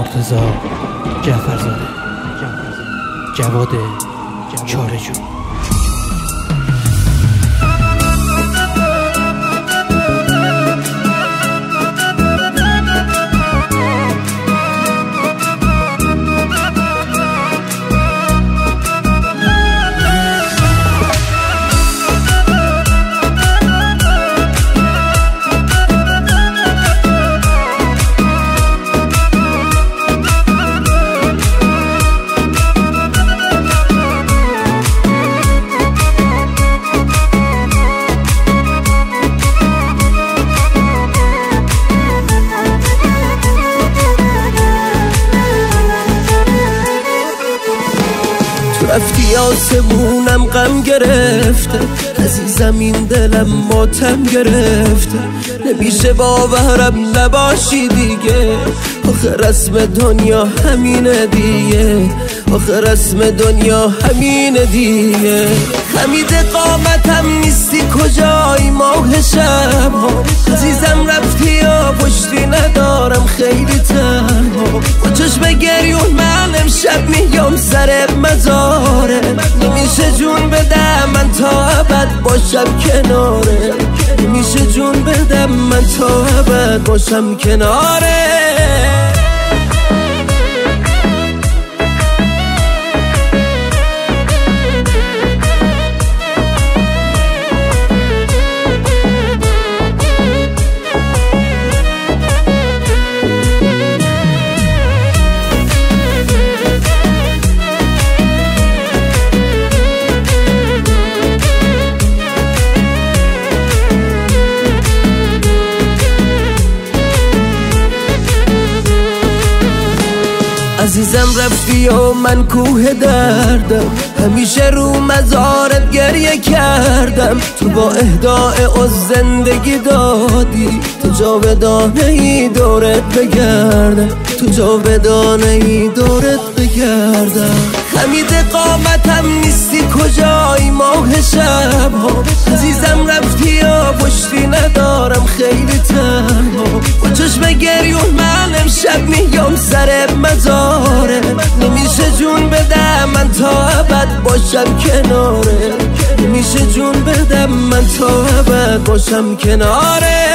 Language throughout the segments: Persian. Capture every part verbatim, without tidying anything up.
مرتضی جعفرزاده، جواد چاره‌جو. رفتی آسمونم غم گرفته، عزیزم این دلم ماتم گرفته. نمیشه باورم نباشی دیگه، آخه رسم دنیا همینه دیگه، آخه رسم دنیا همینه دیگه. خمید قامتم نیستی کجای ماه شب ها، عزیزم رفتی و پشتی ندارم خیلی تنها. با چشم گریون من امشب میام سر مزاره، نمیشه جون بدم من تا ابد باشم کناره، نمیشه جون بدم من تا ابد باشم کناره. عزیزم رفتی و من کوه دردم، همیشه رو مزارت گریه کردم. تو با اهدای از زندگی دادی، تو جاودانه ای دورت بگردم، تو جاودانه ای دورت بگردم. خمید قامتم نیستی کجای ماه شب ها، عزیزم رفتی و پشتی ندارم خیلی تنها. با چشم گریون من امشب میام سر مزاره، نمیشه جون بدم من تا ابد باشم کناره، نمیشه جون بدم من تا ابد باشم کناره.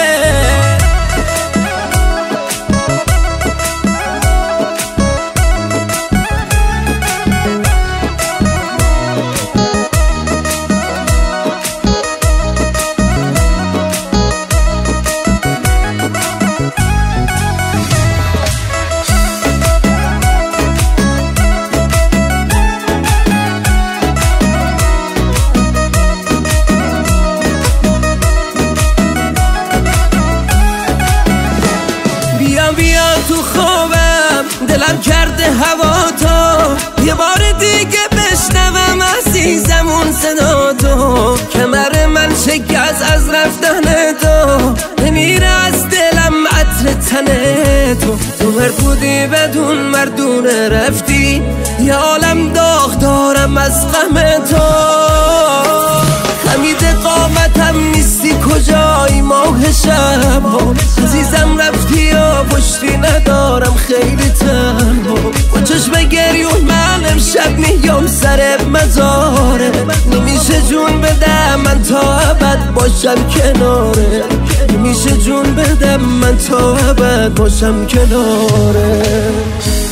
بیا تو خوابم دلم کرده هوا تو، یه بار دیگه بشنوم عزیزم اون صدا تو. کمر من شکست از رفتن تو، نمیره از دلم عطر تن تو. تو مربودی بدون مردونه رفتی، یه عالم داغ دارم از غم تو. خمید قامتم نیستی کجای ماه شب ها، عزیزم رفتی و پشتی ندارم خیلی تنها. با چشم گریون من امشب میام سر مزاره، نمیشه جون بدم من تا ابد باشم کناره، نمیشه جون بدم من تا ابد باشم کناره.